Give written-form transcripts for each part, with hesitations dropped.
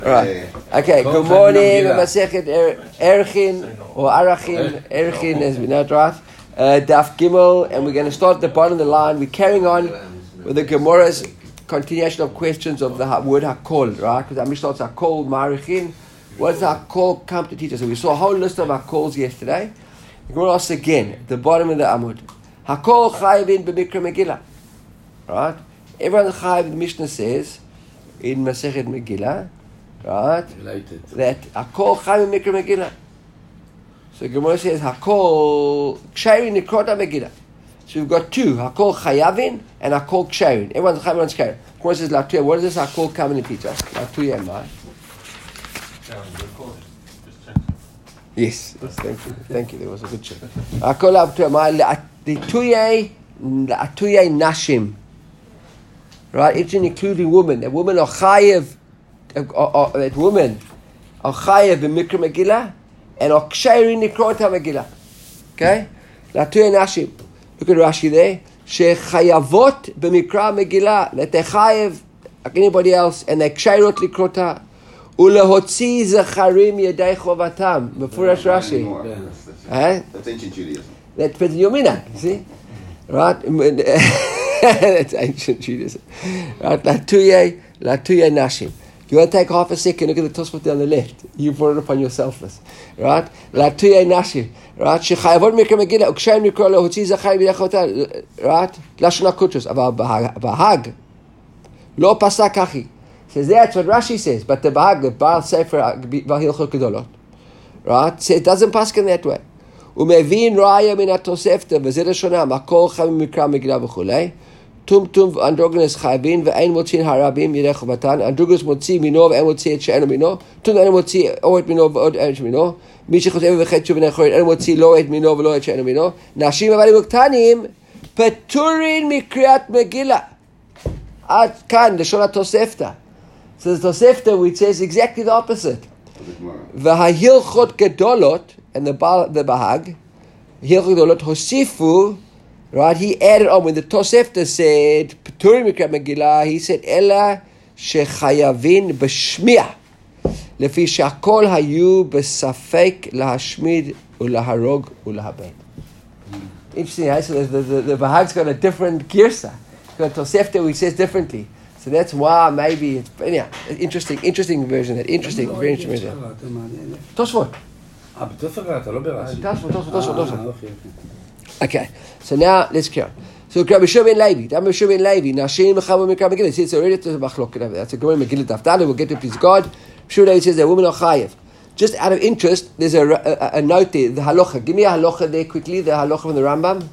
Right. Okay. Good morning. Masechet Erchin or Arachim. Erchin, as we know it, right? Daf Gimel, and we're going to start at the bottom of the line. We're carrying on with the Gemara's continuation of questions of the word Hakol, right? Because our Mishnah starts Hakol Marichin. What does Hakol come to teach us? So we saw a whole list of Hakols yesterday. We're going to ask again at the bottom of the Amud. Hakol Chayvin b'Mikra Megillah. Right? Everyone Chayiv, the Mishnah says in Masechet Megillah. Right? Related. That Hakol Chayvin Mikra Megillah. So Gemara says Hakol Ksherin Nikrota Megillah. So we've got two, Hakol Chayavin and Hakol Ksherin. Everyone's Chayavin, everyone's Ksherin. Gemara says Latuya. What does this Hakol come in and teach us? Latuya and Mai. Yes, thank you. There was a good check. Hakol Latuya Mai Latuya Nashim. Right? It's including women. The women are Chayav. That women are Chayav in Mikra Megillah and are Ksherin Nikrota Megillah. Okay? Latuya Nashim. Look at Rashi there. Shechayavot b'mikra Megillah. That they're chayav like anybody else, and they're ksheirot likrota. Ulehotzi zecharim yedei chovatam. Befurash Rashi. That's ancient Judaism. That's Yomina. See, right? That's ancient Judaism. Right? Latuya nashim. You want to take half a second, look at the Tosfot on the left. You brought it upon yourself. Right? Latuya nashim. Right? Shechayavot mikra Megillah, ukshaim nikro lehotzi zachar b'yachota. Right? Lashon HaKutos. Aval Bahag. Lo pasak kachi. Says that's what Rashi says. But the Bahag, the Baal Sefer V'Hilchot Gedolot. Right? It doesn't pass in that way. Umevin raya min HaTosefta v'zeh Shona makol chayim mikra Megillah v'chulei. Tum androgynous chayvin ve'ein motzin harabim yirei chovatan. Androgynous motzi mino ve'ein motzi et she'enu mino. Tum ve'ein motzi oet mino ve'od et mino. מי שחושב וחטא שוב ונכון, אין מוציא לא את מינו ולא את שאינו מינו. נשים אבל קטנים פטורין מקריאת מגילה. עד כאן, לשון התוספתא. So the Tosefta, which says exactly the opposite. וההילכות גדולות, and the Bahag, הילכות גדולות הוסיפו, right, he added on, when the Tosefta said, פטורין מקריאת מגילה, he said, אלא שחייבין בשמיע. לפי שהכל היו בספק להשמיד ולהרוג ולהבד. Interesting, right? So the Bahag's got a different girsa. It's got a Tosefta which says differently. So that's why maybe it's interesting version. Very interesting version. Tosfot. Okay, so now let's carry on. So Rabbi Shimon Levi, Nashim Mechavu Mikra Megillah. See, it's already to the Machlok. That's a Gemara Megillah Daf Daled. We'll get to please God. Sure, it says that women are chayev. Just out of interest, there's a note there, the halacha. Give me a halacha there quickly, the halacha from the Rambam.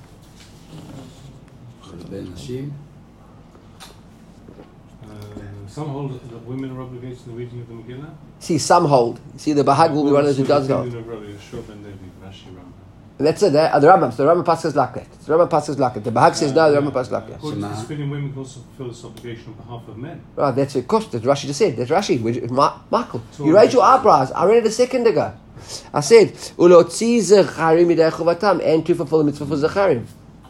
Some hold that women are obligated in the reading of the Megillah. See, some hold. See, the Bahag will be one of those who does hold. That's it. The Rambam. So the Rambam passes like that. The Rambam passes like that. The Bahag says no. The Rambam passes like that. According to this feeling, women can also fulfill this obligation on behalf of men. Right. That's of course. That's Rashi just said. That's Rashi. Michael, you raised your eyebrows. I read it a second ago. I said ulotzi zecharim yidei chovatam, and to fulfill the mitzvah for zecharim.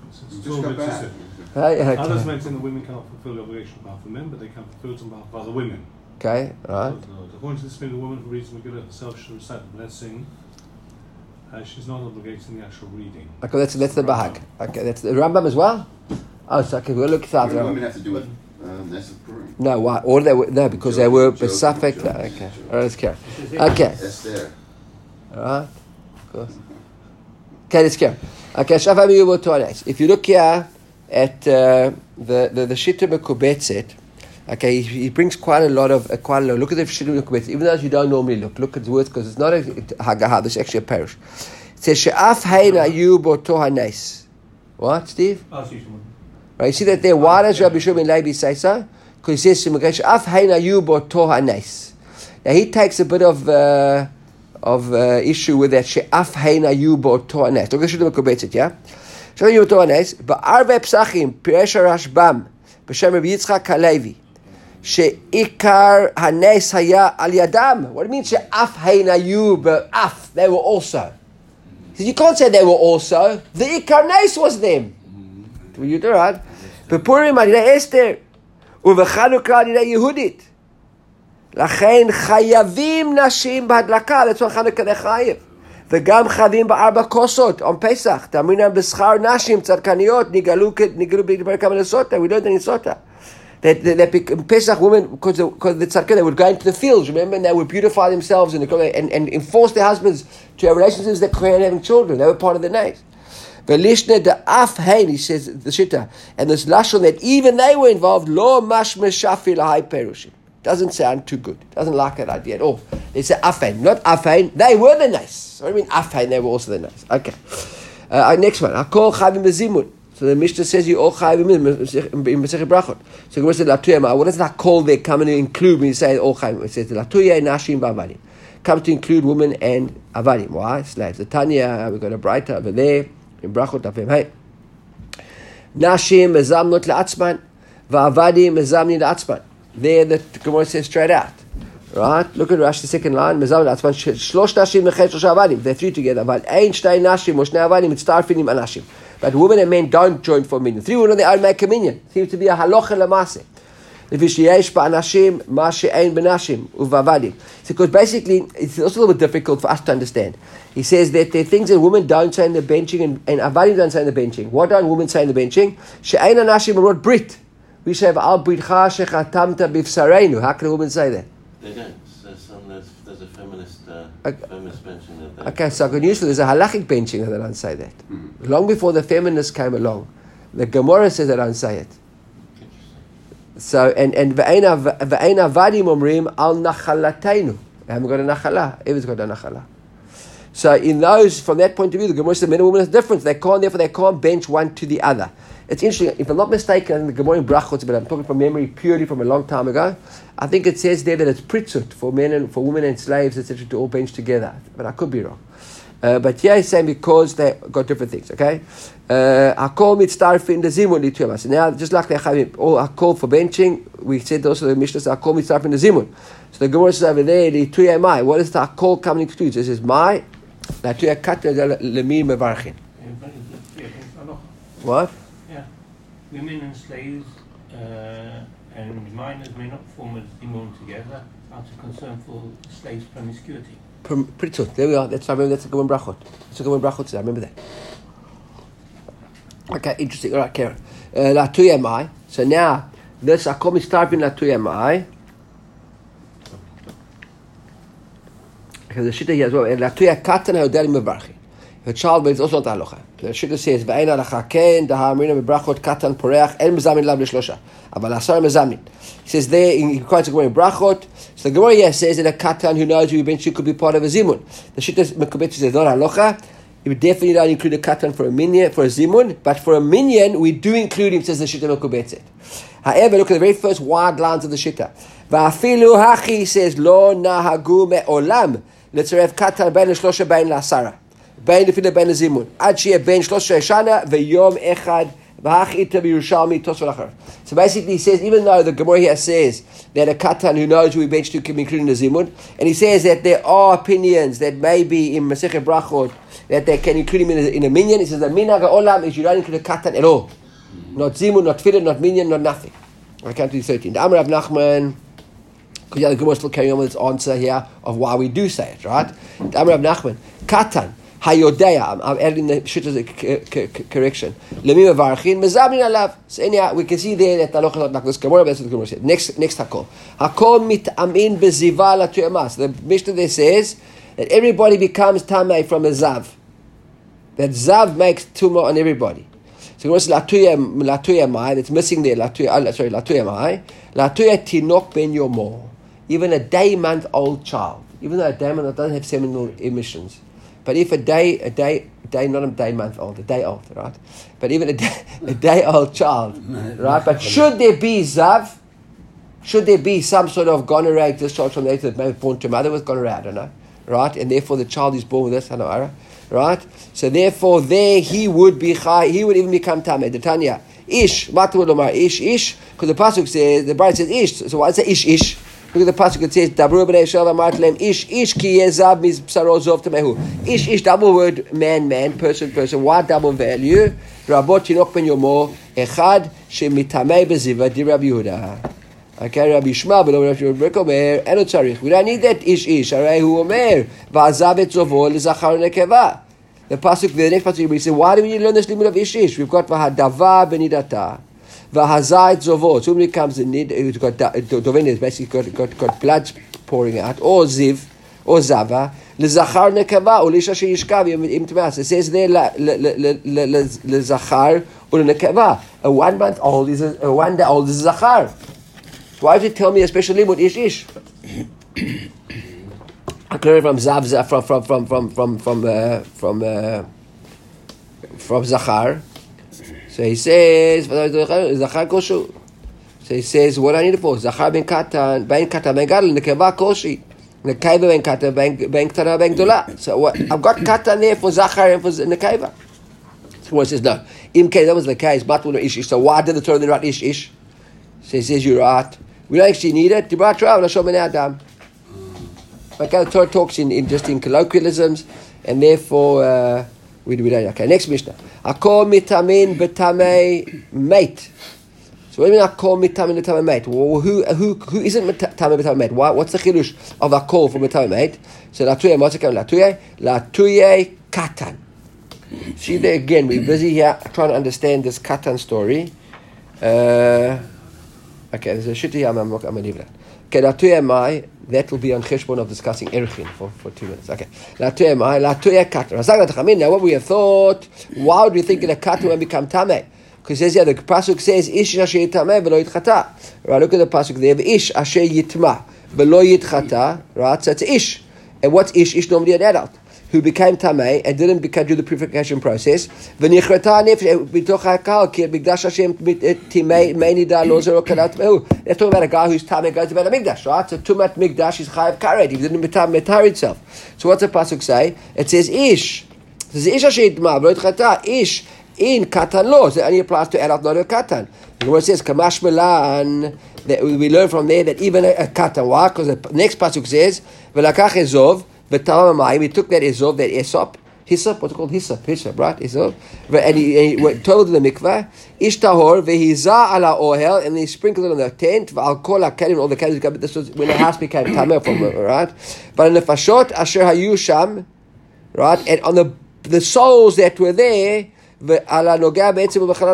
Others maintain that women cannot fulfill the obligation on behalf of men, but they can fulfill it on behalf of other women. Okay. Right. According to this feeling, the woman who reads the Megillah herself should recite the blessing. She's not obligated in the actual reading. Okay, that's the Bahag. Okay, that's the Rambam as well. Oh, so okay, we'll look at that. Women have to do it. No, why? Or no, because they were besafek. Okay, all right, let's carry. Okay. That's there. All right, of course. Okay, let's carry. Okay, Shafam Yubo Torres. If you look here at the Shita Mekubetzet, okay, he brings quite a lot. Look at the Shita Mekubetzet, even though you don't normally look at the words because it's not a Haggadah. This is actually a parish. It says she'af heina yu boto hanes. What, Steve? Right, you see that there. Why does Rabbi Shimon Levi say so? Because he says she'af heina yu boto hanes. Now he takes a bit of issue with that she'af heina yu boto hanes. Look at the Shita Mekubetzet, yeah. Shita yu boto hanes. Ba'arve psachim piresh Rashbam b'shem Rabbi Yitzchak Halevi. She'ikar hanes haya al yadam. What do you mean she'af heina yu ba'af? They were also. You can't say they were also. The ikar nes was them. You do right. Bepurim al Esther. Uvechanukah al Yehudit. לכן חייבים נשים בהדלקה, לצורך חנוכה חייב. וגם חייבים בארבע כוסות, on פסח, תאמינם בשכר נשים צדקניות, נגאלו בדבר כמה נסותה, we learned in נסותה. That Pesach women, because the tzadkah, they would go into the fields, remember, and they would beautify themselves and enforce their husbands to have relationships that create having children. They were part of the names. Velishne de af hein, he says, the Shitta, and this lashon that even they were involved, lo mashme shafi lahai perushim. Doesn't sound too good. Doesn't like that idea at all. They say afein, not afein. They were the nice. What do you mean afein? They were also the nice. Okay. Next one. Hakol chavim bezimun. So the Mishnah says you all chayim in Masechet Brachot. So Gemara said Latuyah. What does that call there come to include when you say all chayim? It says Latuyah nashim b'avadim. Come to include women and avadim. Why? Slaves. The Tanya, we've got a Braita over there in Brachot Afem Hey. Nashim mezamnot la'atzman va'avadim mezamnin la'atzman. There the Gemara says straight out. Right? Look at Rashi, the second line. Mezamnin la'atzman shlosh nashim mechet shlosh avadim. They're three together. But ein shtei nashim or shnei avadim mitztarfin im anashim. But women and men don't join for a minyan. Three women on their own make a minyan. Seems to be a halacha l'maseh. Because basically, it's also a little bit difficult for us to understand. He says that there are things that women don't say in the benching and avadim don't say in the benching. What don't women say in the benching? She'ein anashim amrot brit. We say, al britcha shechatamta b'vsareinu. How can a woman say that? They don't. There's a feminist benching that they... Okay, so good news for there's a halachic benching that they don't say that. Long before the feminists came along, the Gemara says they don't say it. So, and ve'eina vadim omrim al nachalateinu. They haven't got a nachala. Everyone's got a nachala. So in those, from that point of view, the Gemara says men and women is different. Therefore they can't bench one to the other. It's interesting, if I'm not mistaken, the Gemara in Brachot, but I'm talking from memory purely from a long time ago, I think it says there that it's pritzut for men and for women and slaves, etc., to all bench together. But I could be wrong. But here he's saying because they got different things, okay? Hakol mitztarfin the zimun lituyama. So now, just like they have all hakol for benching, we said also the Mishnah says hakol mitztarfin the zimun. So the Gemara says over there, lituyamai. What is the hakol coming to do? It says my latuyakata lemir mevarchin. What? Women and slaves and minors may not form a zimun together out of concern for slaves' promiscuity. Pritzut. There we are. That's the Gemara Brachot. That's the Gemara Brachot. I remember that. Okay, interesting. All right, Karen. Latuyamai. So now, this Hakol mitztarfin latuyamai. Because the Shitta here as well. Latuyah katan hayodelim mevarchin. The child, but it's also not halacha. The Shitta says, "Ve'ein halacha ken dahamrina mebrachot katan poreach el mezamin lav l'shlosha, aval asar mezamin." He says there in quotes Gemara in Brachot. So the Gemara here says that a katan who knows who eventually could be part of a zimun. The Shitta Mekubet says not halacha. You would definitely not include a katan for a minyan, for a zimun, but for a minyan we do include him. Says the Shitta Mekubet. However, look at the very first wide lines of the Shitta. Va'afilu hachi says lo nahagu me'olam letzarev katan ben l'shlosha ben la'asara. בין לפני בין לזימון, עד שיהיה בין 13 שנה ויום אחד והך איתה בירושלמי תוספות אחר. So basically he says, even though the Gemara here says that a katan who knows who he bench to can be included in the zimun, and he says that there are opinions that maybe in Masechet Brachot that they can include him in a minyan, he says that minhag ha'olam is you don't include a katan at all. Not zimun, not tefillah, not minyan, not nothing. I count to 13. The Amar Rav Nachman, because the Gemara is still carrying on with its answer here of why we do say it, right? The Amar Rav Nachman, katan, Hayodea, I'm adding the Shitta's correction. Lemim mevarchin mezamnin alav. So anyhow, we can see there that halacha not like this Gemara, but that's what the Gemara said. Next hakol. Hakol mitamin beziva latuyama. So the Mishnah there says that everybody becomes tamei from a zav. That zav makes tumah on everybody. So Gemara says latuyamai. That's missing there. Latuyamai. Latuya tinok ben yomo. Even a day-month-old child, even though a day-month doesn't have seminal emissions. But if a day, not a day month old, a day old, right? But even a day old child, right? But should there be zav? Should there be some sort of gonorrhea discharge from the that may be born to a mother with gonorrhea? I don't know, right? And therefore the child is born with this, I know, right? So therefore there he would be chai, he would even become tameh. The Tanya, ish, matu lomar ish, because the pasuk says, the Bible says ish. So why is it ish? Look at the pasuk. It says, "Dabru b'nei Yisrael amart lehem ish ki yezav mizpsaro zov temehu." Ish double word man person. Why double value? Rabot tinok ben yomo echad shemitamei beziva di Rabbi Yehuda. Okay, Rabbi Yishmael, but Rabbi Shimon Omer, eno tzarich. We don't need that ish. Harei hu omer, va'azav et zovo lezachar nekeva. The pasuk, the next pasuk, we say, why do we need to learn this limit of ish? We've got v'hadava benidata, v'hazai et zovo. So when it comes to nid, it's got doven is basically got blood pouring out, or ziv, or zava, lezachar nekeva, or lisha sheyishkav im tmas. It says there lezachar or nekeva. A 1 month old is a 1 day old is a zachar. So why does it tell me a special limud ish? I clear from zav from zachar. So he says zachar koshu. So he says what I need it for zachar ben gadol nekeva koshi nekeva ben katan ben ktana ben gdola. So what I've got katan there for zachar and for nekeva. So one says no. In case that was the case, but ish. So why did the Torah write ish? So he says you're right. We don't actually need it. Okay, the Torah talks in colloquialisms, and therefore we don't. Okay, next Mishnah. Akol mitamin betamei mate. So what do you mean akol mitamin betamei mate? Who isn't mitamin betamei mate? What's the chidush of akol for betamei mate? So latuye, what's it called? Latuye katan. See there again. We're busy here trying to understand this katan story. Okay, there's a shitty here. I'm going to leave that. Okay, latuye mai. That will be on cheshbon of discussing erchin for 2 minutes. Okay, latuye mai, latuye katan. Now, what we have thought, why would we think that a katan will become tameh? Because it says the pasuk says ish asher yitameh v'lo yitchata. Right, look at the pasuk there. Ish asher yitma v'lo yitchata. Right, so it's ish. And what's ish? Ish normally an adult who became tamei and didn't do the purification process. V'nichrata nefesh b'toch hakal ki mikdash Hashem timei meinida lo zero kanat mehu. They're talking about a guy who's tamei goes to Beit HaMikdash, right? So tumat mikdash is chayav karet. He didn't metar himself. So what's the pasuk say? It says ish. It says ish asher yitma v'lo yitchata. Ish in katan lo. So it only applies to adult, not a katan. And what it says kamash melan. We learn from there that even a katan. Why? Because the next pasuk says v'lakach ezov. He took that Ezov, that Hyssop, what's it called? Hyssop, right? Ezov. And he told the mikveh, Ishtahor, vehiza ala ohel, and he sprinkled it on the tent, v'al kol ha'kelim, all the kelim. This was when the house became tameh from it, right? But on the nefashot asher hayu sham, right? And on the souls that were there, anybody that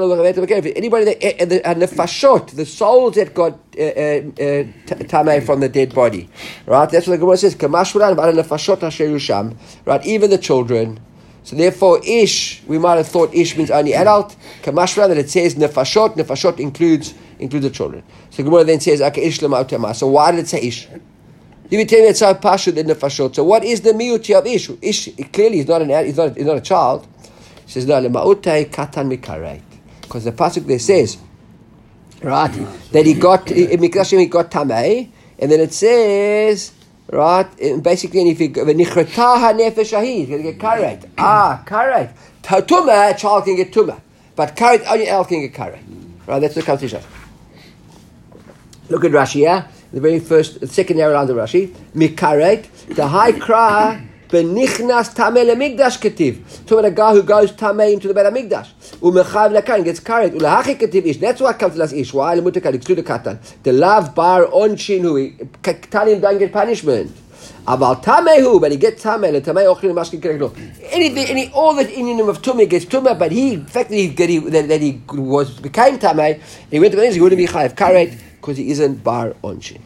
and the nefashot, the souls that got tamei from the dead body, right? That's what the Gemara says. Kamashvalan v'al nefashot asher yusham, right? Even the children. So therefore, ish, we might have thought ish means only adult. Kamashvalan, that it says nefashot includes the children. So the Gemara then says, okay, ish l'ma'utama. So why did it say ish? You be telling me it's so pashut in nefashot. So what is the miuti of ish? Ish clearly is not a child. He says, no, lema'utei katan mikareit. Because the pasuk there says, right, that he got tamei, and then it says, right, basically, and if he v'nichrata ha'nefesh ahid, he's going to get kareit. Kareit. Tumah, a child can get tumah, but kareit, only adult can get kareit. Right, that's the conversation. Look at Rashi here, the second arrow under Rashi, mikareit, the high cry. Benichnas tamei lemikdash ketiv. So when a guy who goes tamei into the Beit HaMikdash, umechav lekan gets carried. Ulahachi ketiv ish. That's why it comes to us ish. Why lemutekal exclude the katan. The lav bar onshin hu katanim don't get punishment. Aval tamei hu, but he gets tamei. The tamei ochlin mashkin kereklo. Any all that in him of tumah gets tumah, but he in fact that he became tamei. He went to the he wouldn't be chayav karet because he isn't bar onshin.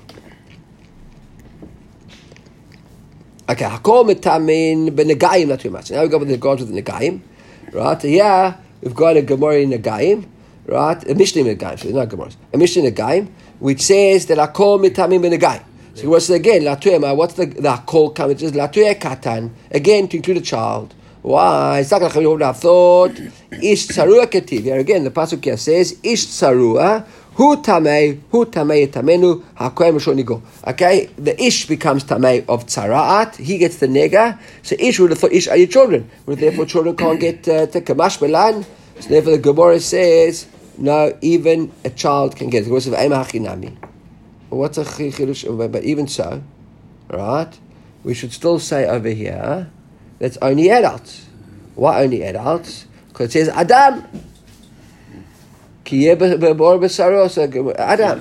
Okay, hakol mitamin benegayim, not too much. Now we go with the gods with the negaim, right? Yeah, we've got a Gemara in negaim, right? A Mishnah in negaim, so it's not Gemara. A Mishnah in negaim, which says that hakol mitamin benegayim. So what's again? Latuye, what's the hakol coming? It says latuye katan again to include a child. Why? It's not like we would have thought. Ish tsarua ketiv. Here again, the pasuk here says ish tsarua. Hu tamei tamenu hakoyim shonigo. Okay, the ish becomes tamei of tzaraat. He gets the nega. So ish would have thought ish are your children. Well, therefore children can't get kamash melan. So therefore the Gemara says no, even a child can get it. What's a chidush? But even so, right? We should still say over here that's only adults. Why only adults? Because it says Adam. Adam.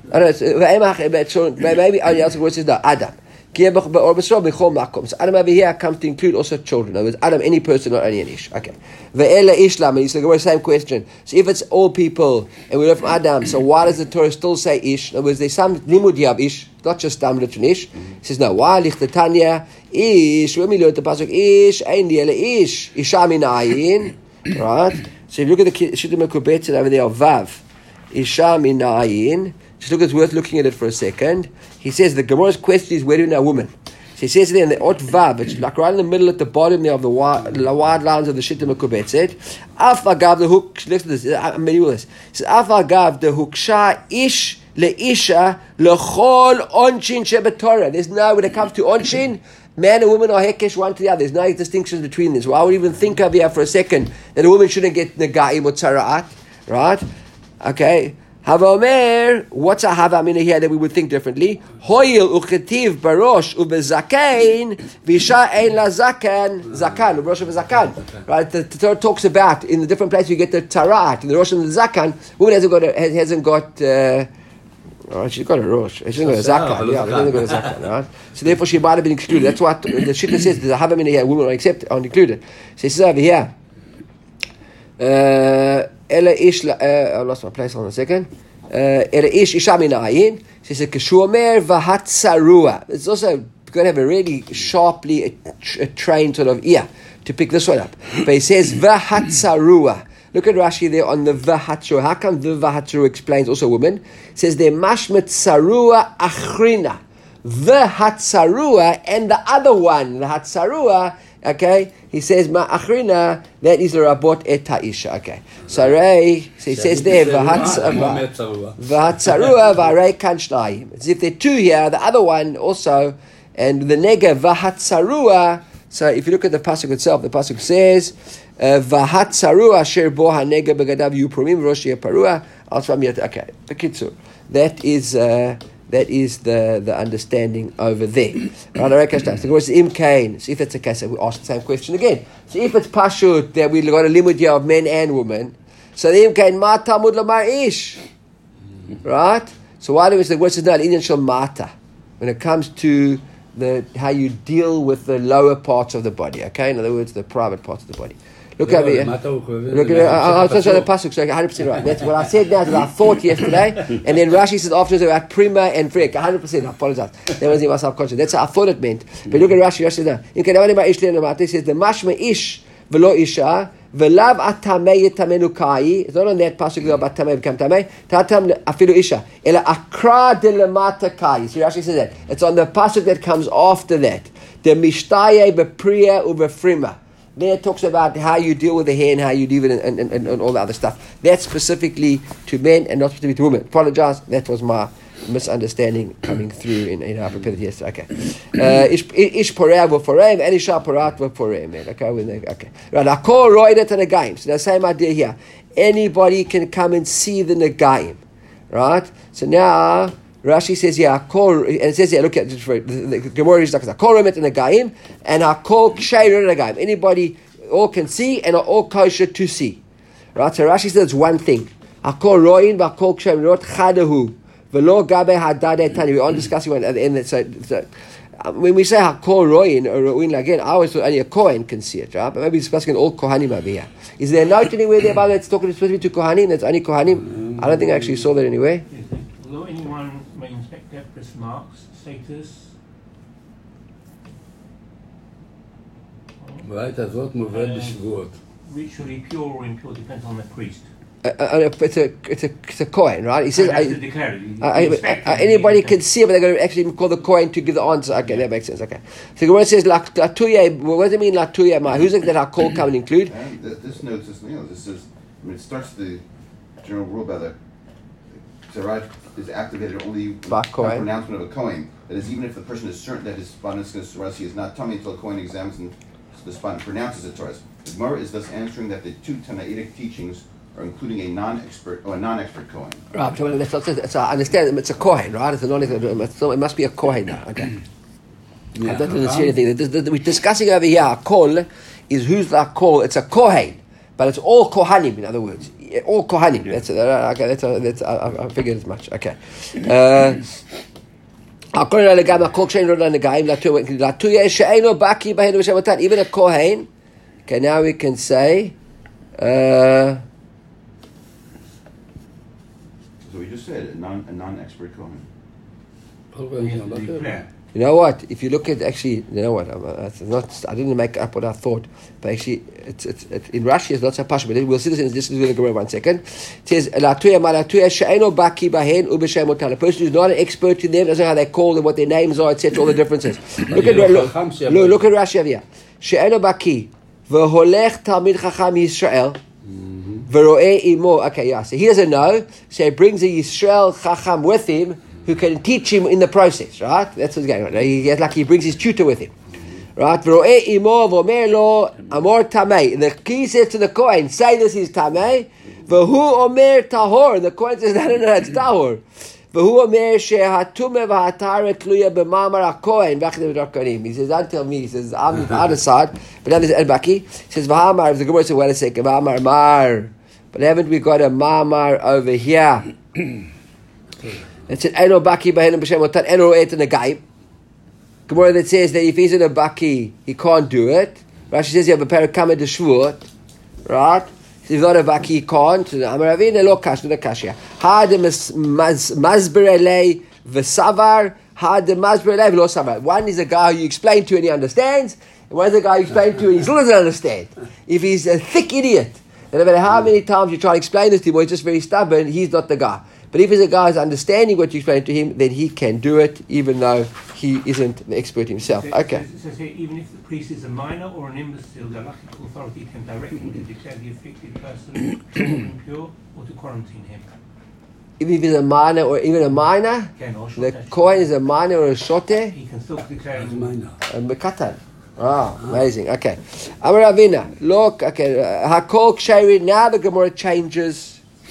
I don't know. Maybe only else word says no. Adam. So Adam over here comes to include also children. In other words, Adam, any person, not only an ish. Okay. Ve'ela ishlam, and so the same question. So if it's all people, and we learn from Adam, so why does the Torah still say ish? In other words, there's some limud yav ish, not just stam literal ish. He says no. Why lichtetanya ish? When we learn the pasuk ish, ein diela ish, isha min ayin, right? So if you look at the Shittim Mekubetzet over there, vav, isha min ayin. Just look, it's worth looking at it for a second. He says the Gemara's question is where do we know women? So he says there in the Ot Vav, it's like right in the middle at the bottom there of the wide lines of the Shittim Mekubetzet. Af agav the hook. Listen to this. I'm medieval. This. He says Af agav the huksha ish leisha lechol onshin shebetorah. There's no when it comes to onshin. Man and woman are hekesh one to the other. There's no distinctions between this. Well, I would even think of here for a second that a woman shouldn't get negaim or tzara'at, right? Okay. Havaomer, what's a havamina here that we would think differently? Hoyil uchetiv barosh ubezakain visha ein la zakan barosh ubezakan. Right, the Torah talks about in the different places you get the tarat in the rosh and the zakan. Woman hasn't got. She's got a rosh. She hasn't got a zakan. Yeah, she hasn't got a zakan. Right, so therefore she might have been excluded. That's what the Shita says. There's a havamina here. Women aren't included. So it says over here. I lost my place on a second. Isha min ayin. She says Keshuomer v'hatzarua. It's also going to have a really sharply trained sort of ear to pick this one up. But he says v'hatzarua. Look at Rashi there on the v'hatzarua. How come the v'hatzarua explains also women? It says there mashmet tzarua achrina. The hatzarua and the other one, the hatzarua. Okay, he says ma'achrina, that is the rabot et ha'isha. Okay, so Ray, so he says there v'hatzarua v'arei kan shnayim. As if there are two here, the other one also, and the nega v'hatzarua. So if you look at the pasuk itself, the pasuk says v'hatzarua asher bo hanega begadav yupromim rosh yeparua al shvam yet. Okay, the kitzur. That is the understanding over there. Right, so what's im kain? So if that's the case, we ask the same question again. So if it's pashut that we got a limit here of men and women, so the im kain ma tamud lamar ish, right? So why do we say what's not inyan shel mata when it comes to how you deal with the lower parts of the body? Okay, in other words, the private parts of the body. Look over here. Look at I'll just show the pasuk. So 100% right. That's what I said. Now that I thought yesterday, and then Rashi says afterwards about prima and frek. 100%. I apologize. That was in my subconscious. That's how I thought it meant. But look at Rashi. Rashi says in Kedavani ish le'namata. He says the mashma ish v'lo isha v'lav atamei yetamenu kai. It's not on that pasuk about tamei become tamei. Tatam afilu isha ela akra de lemata kai. See Rashi says that. It's on the pasuk that comes after that. The mishtaye bepriya ubefrima. There it talks about how you deal with the hair and how you deal with it and all the other stuff. That's specifically to men and not specifically to women. Apologize, that was my misunderstanding coming through in our prepared yesterday. Okay. Ish poreah v'poreim and isha porat v'poreim. Okay. Right. Akol roidet and negaim. So the same idea here. Anybody can come and see the negaim. Right. So now Rashi says, yeah, and it says, yeah, look at the Gemara is like Kol Remet and Nagaim, and Kol Ksheir and Nagaim. Anybody, all can see and are all kosher to see. Right? So Rashi says it's one thing. Kol Roin, Kol Ksheir, Rot Chadahu, Velo Gabe Hadade Tani. We're on discussing one at the end. So when we say Kol Roin or Roin again, I always thought only a Kohen can see it, right? But maybe it's discussing all Kohanim over here. Is there a note anywhere there about it's talking specifically to Kohanim? That's only Kohanim? I don't think I actually saw that anywhere. Although anyone may inspect Empress marks, status. Ritually pure or impure depends on the priest. It's a coin, right? He says anybody can see it, but they're going to actually call the coin to give the answer. Okay, that makes sense. Okay, so when it says latuya, what does it mean latuya? Who's it that our call come and include? This notes this is. It starts the general rule by the Tzara'at is activated only by pronouncement of a kohen. That is, even if the person is certain that his spondus he is not tummy until a kohen examines the spondus pronounces it Torah. The Gemara is thus answering that the two Tanaitic teachings are including a non-expert kohen. Right, so I understand it's a kohen, right? It's a it must be a kohen now. Okay. Yeah, I don't see anything. We're discussing over here. Kol is who's the kol? It's a kohen. But it's all Kohanim, in other words. all kohanim. Yeah. I figured as much. Okay. Even a kohen. Okay, now we can say. So we just said a non-expert kohen. You know what? If you look at you know what? I didn't make up what I thought, but actually, it's in Rashi it's not so posh. But we'll see this in this is the Gemara 1 second. It says a person who's not an expert in them doesn't know how they call them, what their names are, etc. All the differences. Look at Rashi over here. She'eno baki v'holech talmid chacham Yisrael v'ro'eh imo. Okay, yeah. So he doesn't know. So he brings a Yisrael chacham with him, who can teach him in the process, right? That's what's going on. He brings his tutor with him, right? The key says to the Kohen, say this is tamei. V'hu omer tahor. The Kohen says, no, it's tahor. V'hu omer she'hatume v'hatare tluya b'mamar HaKohen. He says, don't tell me. He says, I'm the other side. But now there's El Baki. He says, v'hamar. The Gemara says, wait a second. V'hamar mar. But haven't we got a mamar over here? It's an Eno Baki Bahenim B'Shem Otan Eno Ro'et in the Gaib. Gemara that says that if he's in a Baki, he can't do it. Rashi says you have a Parakama de Shvuot, right? If he's not a Baki, he can't. Amaravina lo kash, no kashya. Ha de Masberele v'Savar, ha de Masberele v'lo Savar. One is a guy who you explain to and he understands, and one is a guy you explain to and he still doesn't understand. If he's a thick idiot, and no matter how many times you try to explain this to him, or he's just very stubborn, he's not the guy. But if he's a guy who's understanding what you explain to him, then he can do it, even though he isn't an expert himself. Okay. So even if the priest is a minor or an imbecile, the halachic authority can directly declare the afflicted person impure or to quarantine him. Even if he's a minor or even a minor, the Kohen is a minor or a shote, he can still declare as a minor. A mekatan. Oh, amazing. Okay. Amar Ravina, look, okay, Hakol Ksheri, now the Gemara changes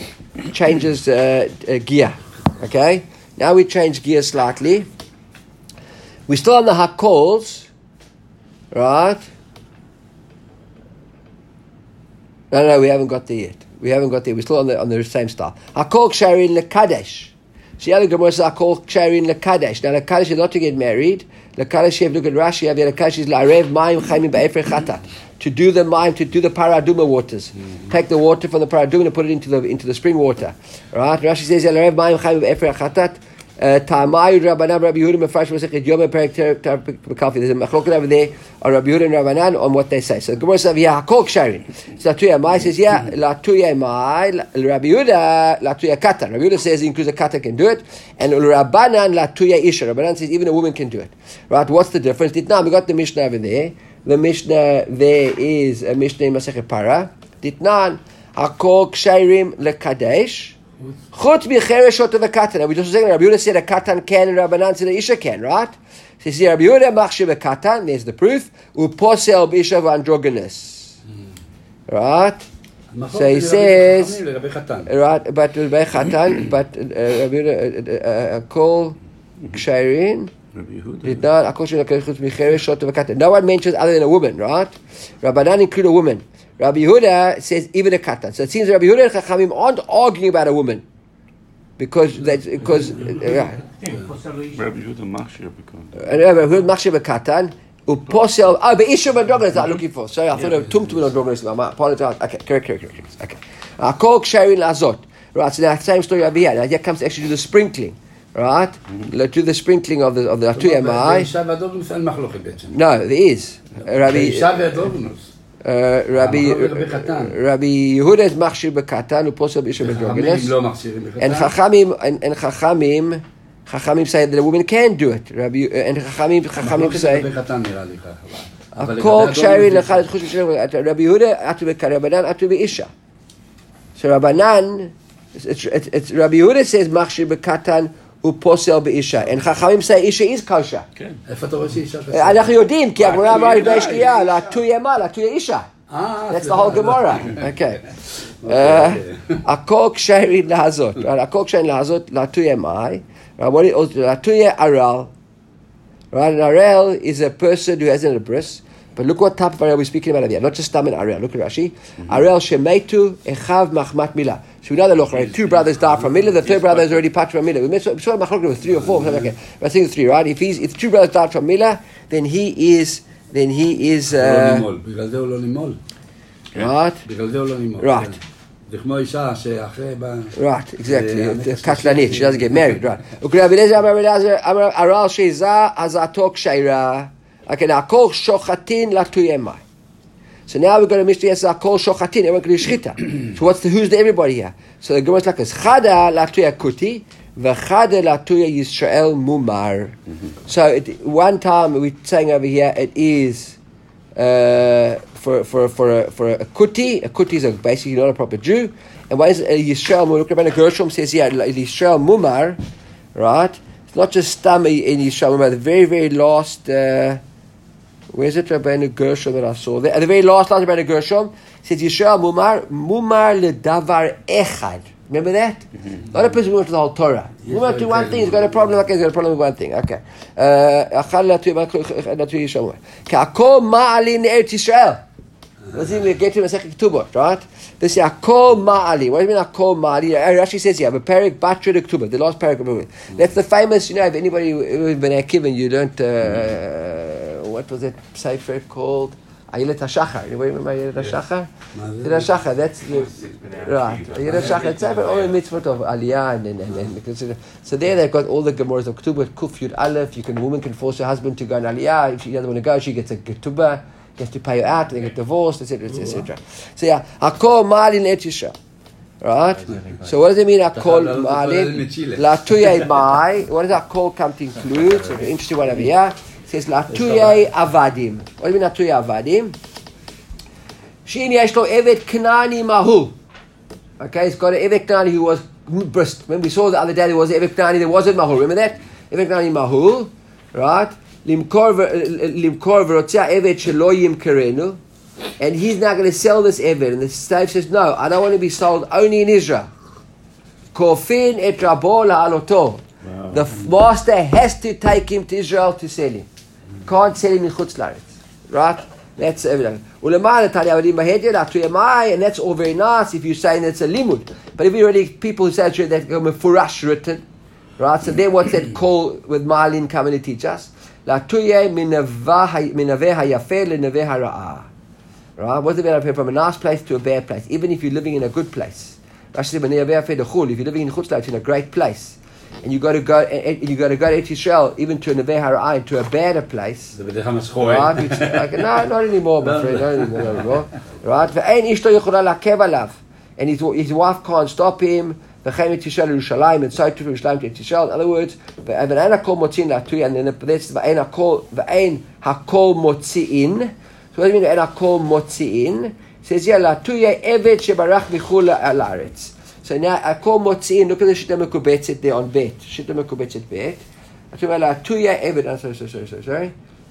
gear. Okay, now we change gear slightly. We're still on the Hakols, right? No, we haven't got there yet. We're still on the same style. Hakol Ksharin lekadesh. See how the Gemara says Hakol Ksharin lekadesh. Now lekadesh is not to get married. Lekadesh, you have to look at Rashi. Lekadesh is la'arev mayim chaimim ba'efer chatat. To do the mayim, to do the paraduma waters. Take the water from the paraduma and put it into the spring water. Right? Rashi says la'arev mayim chaimim ba'efer chatat. Ta'amayu Rabbanan Rabbi Yehuda Mefresh Masechet Yom Perek Terpikafi. There's a machlokes over there on Rabbi Yehuda and Rabbanan on what they say. So the Gemara says, "Yeah, Hakol Ksharin." So Latuya Mai says, "Yeah, Latuya Mai." Rabbi Yehuda Latuya Katan. Rabbi Yehuda says includes a Katan can do it, and Rabbanan Latuya Isha. Rabbanan says even a woman can do it. Right? What's the difference? Ditnan, we got the Mishnah over there. The Mishnah there is a Mishnah in Masechet Para. Ditnan Hakol Ksharim lekadesh. Chut b'cheresh shot of a katan. We just saying Rabbi Yehuda said a katan can and Rabbanan said a isha can, right? So you see Rabbi Yehuda machshiv a katan. There's the proof. Uposel b'isha v'androgynous, right? So he says, right? But Rabbi Chatan, but Rabbi Yehuda kol ksharin. Did not akol shel chut b'cheresh shot of a katan. No one mentions other than a woman, right? Rabbanan include a woman. Rabbi Yehuda says even a katan. So it seems Rabbi Yehuda and Chachamim aren't arguing about a woman because Rabbi Yehuda machshir a katan. Uposel. Oh, but Isha Madroganis I'm looking for. Sorry, I thought of Tumtum Madroganis. I apologize. Okay, correct. Okay. Kol Ksharin Lazot. Right. So that same story over here. Now here comes to actually do the sprinkling. Right. Do the sprinkling of the Atuya Mai. No, there is. Rabbi Yehuda is machshir b'katan uposel b'isha b'drogenes, and Chachamim say that a woman can do it. And Chachamim say Kol ksharin lechad chush b'shem. Rabbi Yehuda atu b'Rabbanan atu b'isha. So Rabbanan, it's Rabbi Yehuda says machshir b'katan uposel b'isha, and Chachamim say isha is kosher. אנחנו יודעים, כי הגמרא אמרה לפני שנייה, לטויה מה? לטויה אישה. That's the whole Gemara. Okay. הכל ksharin להזות. הכל ksharin להזות, לטויה mai. לטויה aral. An aral is a person who hasn't a bris. But look what type of Ariel we're speaking about over here. Not just Stam and Ariel. Look at Rashi. Ariel shemetu echav machmat milah. So we know the loch, right? 2 brothers die from milah. The third brother is already part from milah. We saw machlokes with 3 or 4. Okay, I think it's 3, right? If 2 brothers died from milah, then he is. Right. Right. Right, exactly. Katlanit, she doesn't get married, right. Okay, now kol shochatin latuyemai. So now we're going to Mishnah Yesa kol shochatin. Everyone can do shchita. So who's the everybody here? So the Gemara is like this: Chada latuya kuti, v'chada latuya Yisrael mumar. So one time we're saying over here it is for a kuti. A kuti is basically not a proper Jew. And why is Yisrael mumar? Look at Gershom says here Yisrael mumar, right? It's not just stam in Yisrael mumar. The very very last. Where's it, Rabbeinu Gershom that I saw there? At the very last line of Rabbeinu Gershom, it says, Yisrael mumar ledavar echad. Remember that? Mm-hmm. Not a person who went to the whole Torah. Mumar to one thing, he's got a problem, okay, he's got a problem with one thing. Okay. Ka'akol ma'ali ne'eretz Yisrael. Let's see, we get to Masechet Ketubot, right? This is Akol Ma'ali. What do you mean Akol Ma'ali? It actually says here, Perik Batra de Ketubot, the last paragraph of it. That's the famous, if anybody who's been Akiva and you don't, what was that cipher called? Ayelet HaShachar. Anybody remember Ayelet HaShachar? Ayelet HaShachar, that's the, right. Ayelet HaShachar, it's over all the mitzvot of Aliyah and so there they've got all the Gemaras of Ketubot, Kuf Yud Aleph. Woman can force her husband to go on Aliyah. If she doesn't want to go, she gets a Ketubah. You have to pay her out, they get divorced, etc., etc. So yeah, Hakol Ma'alin et Yisrael. Right? So what does it mean, Hakol Ma'alin? Latuyei Mai. What does Hakol come to include? So the interesting one over here. It says Latuyei Avadim. What do you mean Latuyei Avadim? Shein yesh lo Evet Knani Mahu. Okay, it's got an Evet Knani who was brist. Remember we saw the other day there was an Evet Knani, there wasn't Mahu. Remember that? Evet Knani Mahu. Right? Limkor v'rotzeh eved shelo yimkerenu, and he's now going to sell this eved. And the slave says, "No, I don't want to be sold only in Israel." Kofin et rabo la'aloto. The master has to take him to Israel to sell him. Can't sell him in Chutz La'aretz. Right? That's evident. And that's all very nice if you're saying it's a limud. But if you already people who say that mefurash written, right? So then what's that call with Ma'alin coming to teach us? Right? What's the matter from a nice place to a bad place? Even if you're living in a good place. If you're living in Chutzlach, in a great place, and you got to go to Israel, even to a Neveh Hara'ah, to a better place. Right? No, not anymore, my friend. Not anymore. Right? And his wife can't stop him. And so to Yerushalayim to Yisrael. In other words, and then that's v'ein hakol motziin. So what do you mean v'ein hakol motziin? It says here latuya evet shebarach michul la'aretz. So now hakol motziin. Look at the shita mekubetzet there on bet. Shita mekubetzet bet. Latuya evet. Sorry.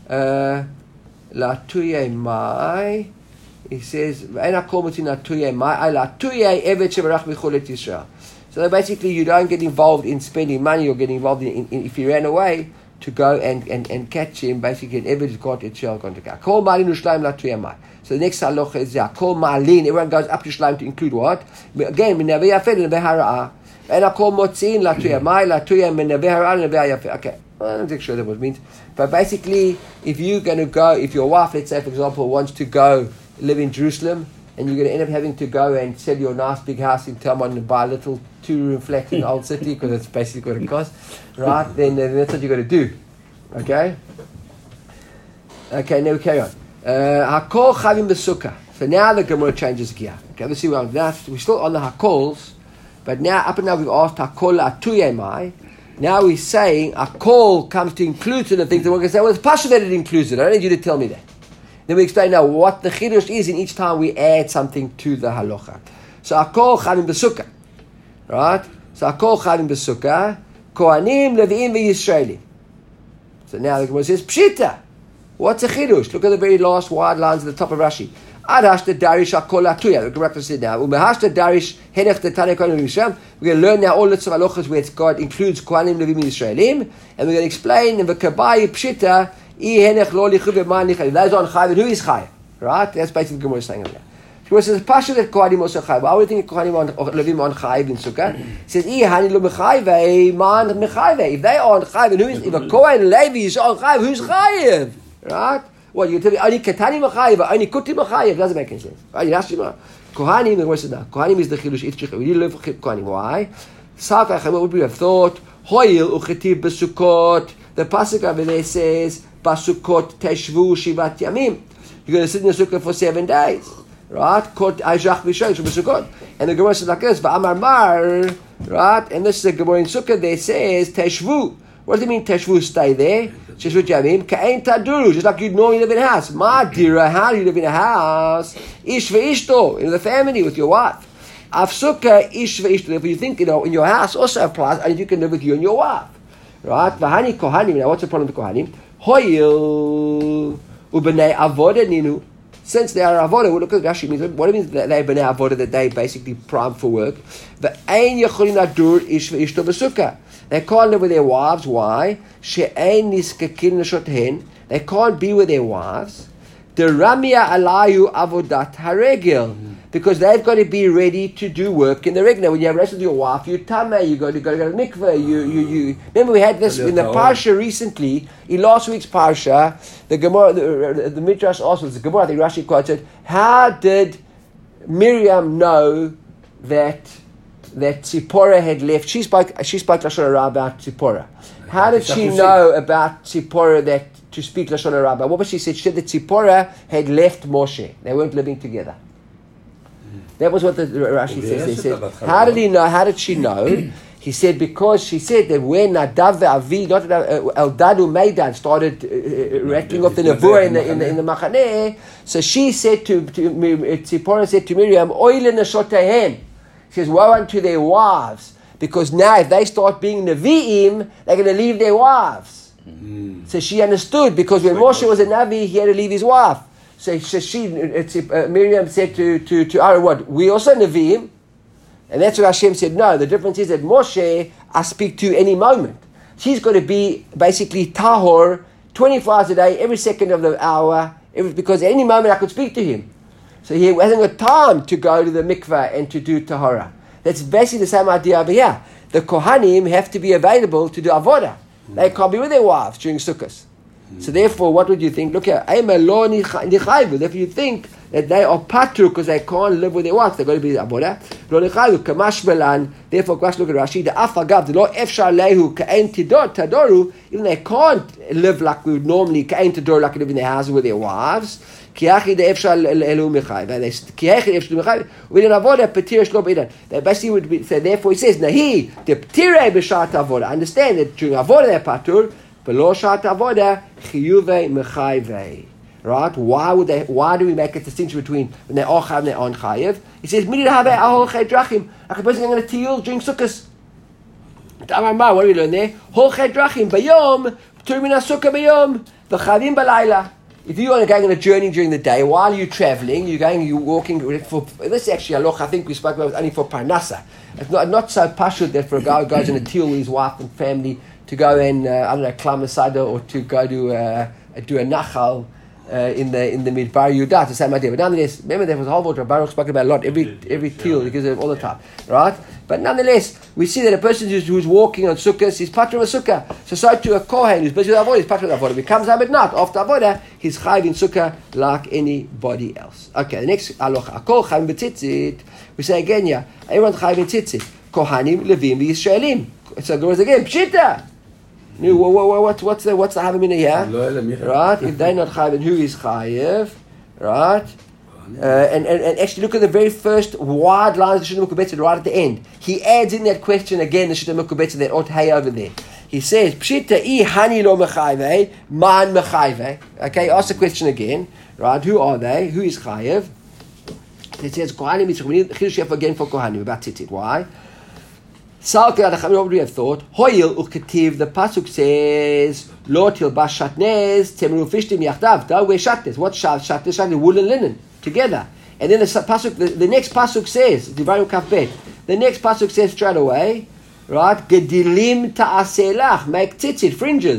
Latuya mai. He says v'ein hakol motziin latuya mai. Latuya evet shebarach michul Yisrael. So basically, you don't get involved in spending money or get involved in if he ran away to go and catch him. Basically, an evidence got it shall going to go. Kol ma'alin u'shleim latuyamai. So the next halacha is kol ma'alin. Everyone goes up to shleim to include what? Again, min neveh yafeh neveh hara'ah. And kol motziin latuyamai latuyam min neveh hara'ah neveh yafeh. Okay, I'm not sure that what it means. But basically, if you're going to go, if your wife, let's say for example, wants to go live in Jerusalem, and you're going to end up having to go and sell your nice big house in Tel Aviv and buy a little 2-room flat in the old city because that's basically what it costs, right? Then that's what you're going to do. Okay? Okay, now we carry on. Hakol chavim b'sukkah. So now the Gemara changes gear. Okay, let's see where we're still on the hakols, but now, up and now we've asked hakol atuyemai. Now we're saying hakol comes to include certain things. And we're going to say, well, it's partial that it includes it. I don't need you to tell me that. Then we explain now what the chidush is in each time we add something to the halacha. So hakol chavim b'sukkah. Right? So Hakol Chavim B'Sukkah, Kohanim, Levi'im, V'Yisraelim. So now the Gemara says, Pshita. What's a chidush? Look at the very last wide lines at the top of Rashi. Ad hashta darish hakol atuya. The Gemara said now, Umehashta darish henech tetane kohanim Yisraelim. We're going to learn now all the halachas where God includes Kohanim, Levi'im, Yisraelim, and we're going to explain in the Kabai Pshita Those aren't chayiv, and who is chayiv? Right? That's basically the Gemara is saying over there. Gemara says, Pasha that Kohanim also chayiv. Why would you think Kohanim or Levim on chayiv in Sukkah? He says, Hani lo mechayve, man mechayve. If they aren't chayiv, and who is, if a Kohen and Levi is on chayiv, who's chayiv? Right? What, you tell me, only Ketani mechayiv, only Kuti mechayiv? Doesn't make any sense. Right? You ask him, Kohanim, the Gemara says, no. Kohanim is the chilush ifchich. We need to learn for Kohanim. Why? What would we have thought? Hoyil uchetiv besukot. The pasuk over there says, Basukot teshvu shivat yamim. You're going to sit in the sukkah for 7 days. Right? Kot ajach v'shosh besukot. And the Gemara says like this, V'amar mar. Right? And this is the Gemara in sukkah there says, teshvu. What does it mean, teshvu, stay there? Sheshvut yamim. Ka'ein taduru. Just like you'd normally live in a house. Ma dira, how do you live in a house? Ish ve'ishto. In the family with your wife. Afsuka ish ve'ishto. If you think, in your house also applies, and you can live with you and your wife. Right? V'hani kohanim. Now what's the problem with kohanim? Hoyil ubenei avoda ninu. Since they are avoda, we look at Rashi means what it means that they benei avoda, that they basically primed for work. Ve'ein yacholin adur ish ve'ishto b'sukkah. They can't live with their wives. Why? She'ein niskakin l'shothen. They can't be with their wives. Deramia alayu avodat haregel. Because they've got to be ready to do work in the regular. When you have relations with your wife, you tama, you go to the mikveh. You. Remember we had this in the parsha recently. In last week's parsha, the Gemara, the Midrash asked us, the Gemara, I think Rashi quoted, how did Miriam know that Tzipporah had left? She spoke Lashon Hara about Tzipporah. How did she know about Tzipporah to speak Lashon Hara? What was she said? She said that Tzipporah had left Moshe. They weren't living together. That was what the Rashi says. He said, how did he know? How did she know? He said, because she said that when Nadav ve'Avi, not Eldad u'Meidad, started rattling off the Nevuah in the Machaneh, so she said Tzipporah said to Miriam, Oile neshotehem. She says, woe unto their wives, because now if they start being Nevi'im, they're going to leave their wives. So she understood, because when Moshe was a Navi, he had to leave his wife. So Miriam said to Aaron, what? We also Nevi'im? And that's what Hashem said, no. The difference is that Moshe, I speak to any moment. She's got to be basically tahor 24 hours a day, every second of the hour, because at any moment I could speak to him. So he hasn't got time to go to the mikveh and to do tahora. That's basically the same idea over here. The Kohanim have to be available to do avodah. They can't be with their wives during Sukkot. So therefore, what would you think? Look here, if you think that they are patru because they can't live with their wives, they're going to be avodah. Therefore, look at Rashi. The afagav, the lo efshar lehu ka'en tadoru. Even they can't live like we would normally ka'en tadoru, like live in their houses with their wives. They basically would be. So therefore, he says, "Nahi the ptirei b'shat avodah." Understand that during avodah they're patur. Right? Why do we make a distinction between when they are chayav and they aren't chayav? He says, like a person going to teal during Sukkot. What do we learn there? If you are going on a journey during the day, while you're traveling, you're walking for this actually halacha I think we spoke about only for parnasa. It's not so pashut that for a guy who goes on a teal with his wife and family to go and climb a sada or to go to do a nachal in the midbar Yudat, the same idea. But nonetheless, remember there was a whole lot of Baruch spoke about a lot every teal because of all the time, right? But nonetheless, we see that a person who's walking on sukkahs is patr of a sukkah. So to a kohen who's busy with avodah, he's patr of avodah. He comes home at night after avodah, he's chayiv in sukkah like anybody else. Okay, the next halacha, akol chayiv b'tzitzit. We say again, yeah, everyone's chayiv in tzitzit. Kohanim, Levim, v'Yisraelim. So it goes again, pshita. What's the havamina here? Right? If they're not chayiv, who is chayiv? Right? And actually look at the very first wide line of the Shita Mekubetzet right at the end. He adds in that question again, the Shita Mekubetzet, that ot hay over there. He says, Pshita I hani lo mechayve, man mechayve. Okay, ask the question again. Right? Who are they? Who is chayiv? It says, Kohanim Yitzchak. We need Chidush again for Kohanim, about tzitzit. Why? What would we have thought? Hoyil uketiv. The pasuk says, "Lo tilbash shatnez temru fishtim yachdav." Don't wear shatnez. What shatnez? Shatnez, wool and linen together. And then the pasuk, the next pasuk says, Divarim Kaf Bet. The next pasuk says straight away, right? Gedilim ta'aselach, make tzitzit, fringes.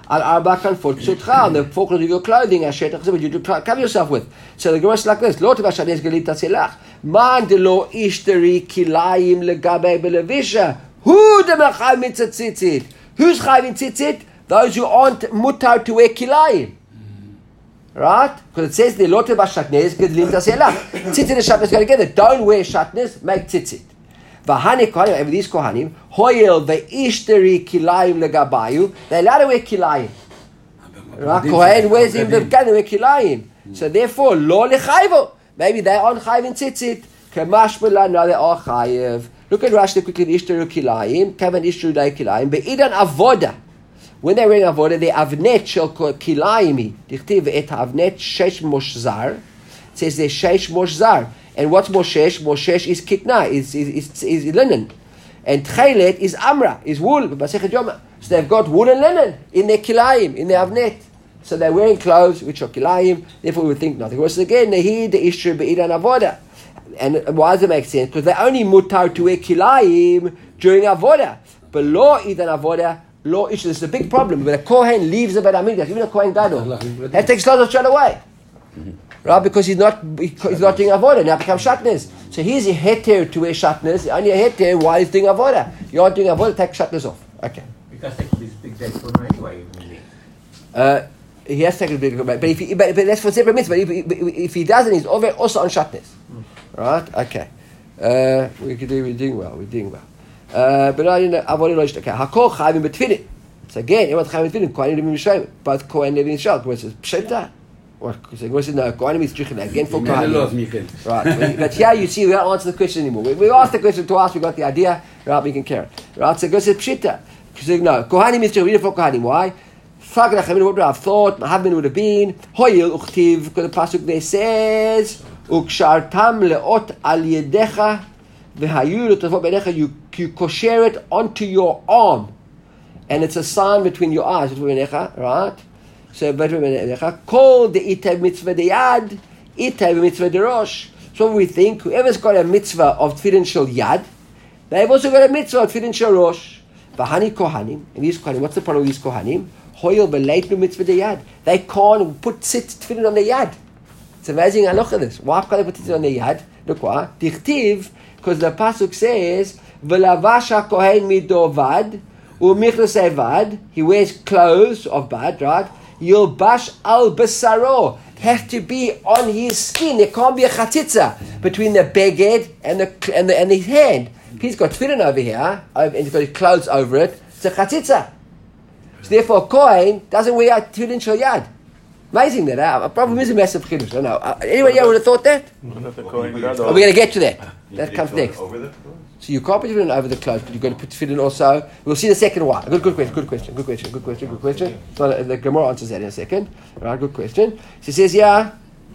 Al arba kanfot ksutcha, on the four corners of your clothing, ashetach zeh, you cover yourself with. So the Gemara is like this: Lo teva shanes gelit taselach. Man de lo ishteri kilayim legabe belevisha. Who the mechayv mitzitzitzit? Who's chayv tzitzit? Those who aren't mutar to wear kilayim. Right? Because it says the lo teva shanes gelit taselach. Tzitzit and shatnez go together. Don't wear shatnez, make tzitzit. V'hani kohanim, and these kohanim, hoyel ve'ishteri kilayim legabayu. They're allowed to wear kilayim. Right? Kohen wears him the wear kilayim. So therefore, lo lechayvo. Maybe they aren't chayiv in tzitzit. Kemashmela, no, they are chayiv. Look at Rashi quickly. Ishtaru kilayim, kavan ishtaru dai kilayim. Be'idan avoda. When they're wearing avoda, they avnet shel kilayimi. Dichtiv et avnet shesh moshzar. It says there's shesh moshzar. And what's moshesh? Moshesh is kitna, is linen. And tchelet is amra, is wool. So they've got wool and linen in their kilayim, in their avnet. So they're wearing clothes which are kilayim, therefore we would think nothing. Whereas again, the ishur be'idan avoda. And why does it make sense? Because they're only mutar to wear kilayim during avoda. But lo idan avoda, lo ishur. This is a big problem. When a kohen leaves the Beit HaMikdash, even a kohen gadol, that takes clothes straight away. Right? Because he's not doing avoda, now it becomes shatnez. So he's a heter to wear shatnez, only a heter while he's doing avoda. You aren't doing avoda, take shatnez off. Okay. Because they could be big day for anyway. He has to take a big but that's for separate mitzvah. But if he doesn't, he's also on shatnez. Right? Okay. We're doing well. But I didn't know avoda lo ishtak. Hakol chayvim betfilin. So again, everyone's chayvim betfilin. Kohen Levim Yisrael, both Kohen Levim Yisrael. Where it says pshita. Or because no, Kohen is stricken again for Kohen. Right. But here you see we don't answer the question anymore. We asked the question to us. We got the idea. Right? We can carry it. Right? So it goes to pshita. Because no, Kohen is stricken for Kohen. Why? What would I have thought? Mahavin would have been Hoyel Uchtiv, because the pasuk there says Ukshartam leot al yedecha v'hayu l'tavot b'necha. You kosher it onto your arm, and it's a sign between your eyes. Right? So between b'necha, call the itav mitzvah deyad, itav mitzvah derosh. So we think whoever's got a mitzvah of tefillin shel yad, they've also got a mitzvah of tefillin shel rosh. V'hani kohanim, and these kohanim. What's the problem with these kohanim? Hoyel b'leitnu mitzvah deyad. They can't put tefillin on their yad. It's amazing. I look at this. Why can't they put tefillin on their yad? Look why. Dichtiv, because the pasuk says v'lavasha kohen midovad u'michlas evad. He wears clothes of bad, right? Yilbash al basaro. It has to be on his skin. There can't be a chatzitza between the beged and his hand. If he's got tefillin over here and he's got his clothes over it, it's a chatzitza. So therefore, Kohen doesn't wear tefillin shel yad. Amazing that. A problem is a massive chiddush. I know. Anybody else would have thought that? We're going to get to that. That comes next. So you can't put tefillin over the clothes, but you've got to put tefillin also. We'll see the second one. Good question. So the Gemara answers that in a second. Right, good question. She says, yeah.